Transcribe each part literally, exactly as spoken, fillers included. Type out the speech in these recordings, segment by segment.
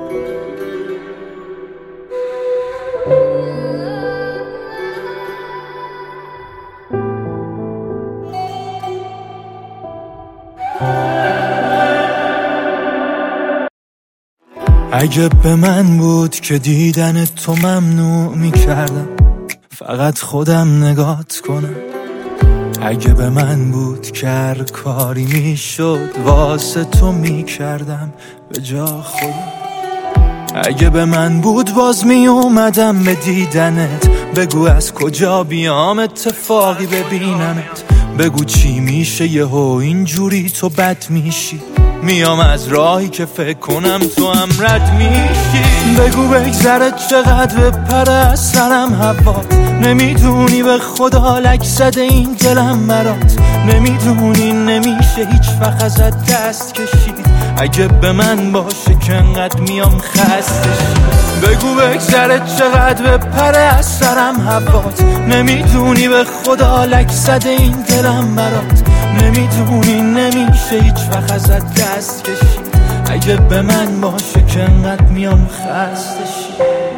اگه به من بود که دیدن تو ممنوع میکردم، فقط خودم نگات کنم. اگه به من بود که هر کاری میشد واسه تو میکردم به جا خودم. اگه به من بود باز میومدم به دیدنت، بگو از کجا بیام اتفاقی ببینمت، بگو چی میشه یهو اینجوری تو بد میشی، میام از راهی که فکر کنم تو هم رد میشی. بگو بگذره چقدر بپره از سرم هوات، نمیدونی به خدا لک زده این دلم برات، نمیدونی نمیشه هیچ وقت ازت دست کشید. اگه به من باشه که انقدر میام خستشی. بگو بگذره چقدر بپره از سرم هوات، نمیدونی به خدا لک زده این دلم برات، نمیدونی نمیشه هیچ وقت ازت دست کشید. اگه به من باشه که انقدر میام خستشی.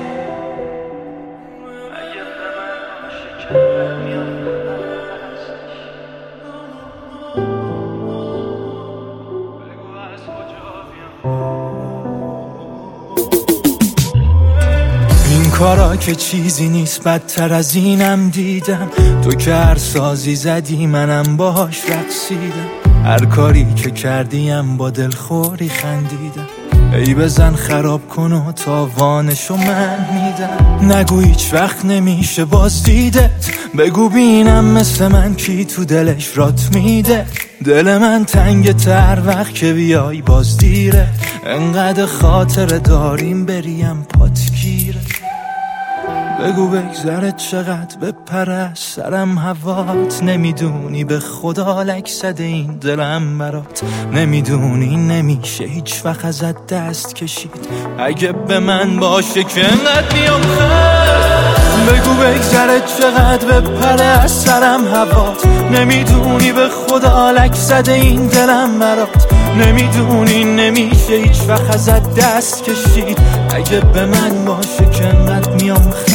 اگه به من باشه که انقدر میام خستشی. بگو از کجا بیام. این کارا که چیزی نیست بدتر از اینم دیدم، تو که هر سازی زدی منم باهاش رقصیدم، هر کاری که کردیم با دلخوری خندیدم. ای بزن خراب کن و تاوانشو من میدم، نگو هیچ وقت نمیشه باز دیدت، بگو بینم مثل من کی تو دلش رات میده. دل من تنگ تر وقت که بیای باز دیره، انقدر خاطر داریم بریم پات گیره. بگو بگذره چقدر بپره از سرم هوات، نمیدونی به خدا لک زده این دلم برات، نمیدونی نمیشه هیچ وقت ازت دست کشید. اگه به من باشه که انقدر میام خست. بگو بگذره چقدر بپره از سرم هوات، نمیدونی به خدا لک زده این دلم برات، نمیدونی نمیشه هیچ وقت ازت دست کشید. اگه به من باشه که انقدر میام خست.